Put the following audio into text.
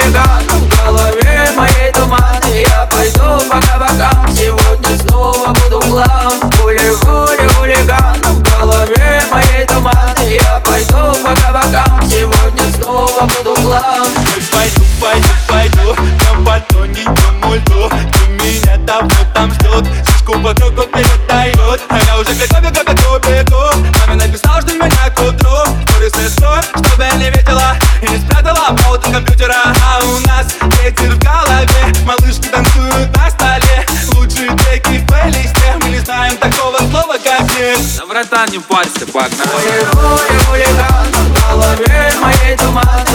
хулиган, в голове моей туман. Я пойду по кабакам, сегодня снова буду главным. Хулиган, в голове моей туман. Я пойду по кабакам, сегодня снова буду главным. Пойду, там по тоненькому льду. И меня того там ждут, шишку по кругу передают. А я уже бегу. Маме написал, что меня к утру курю сестру, чтобы не видела и не спрятала провод от компьютера. А у нас ветер в голове, малышки танцуют на столе. Лучшие треки в плейлисте, мы не знаем такого слова, как нет. Да, братан, не парься, погнали. Хулиган, в голове моей туман.